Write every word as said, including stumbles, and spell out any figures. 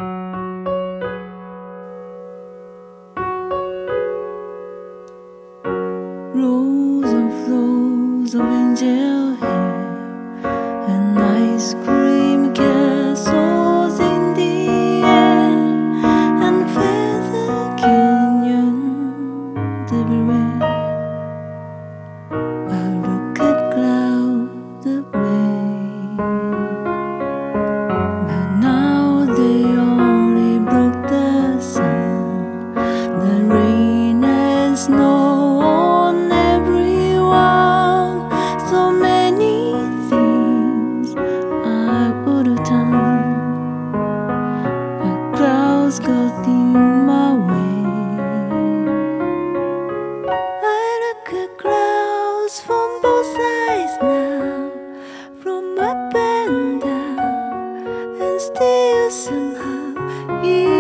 Rows and flows of angel hair and ice cream castles in the air and feather canyons everywhere. I look at clouds away, but now they only broke the sun, the rain and snow. Got in my way. I look at clouds from both sides now, from up and down, and still somehow you